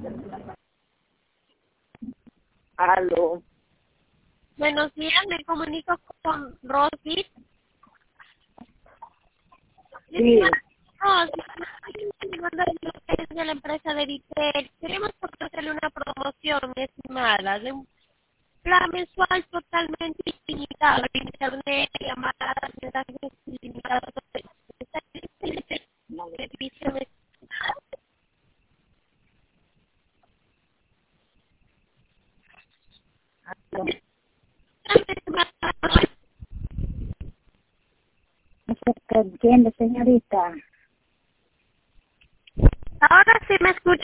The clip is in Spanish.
Aló. Buenos días, me comunico con Rosy. Sí. Rosy, de la empresa de Vitel. Queremos ofrecerle una promoción, mi estimada, de un plan mensual totalmente ilimitado, internet, llamadas, mensajes ilimitados, servicio de... Aló. No se entiende, señorita. Ahora sí me escucha.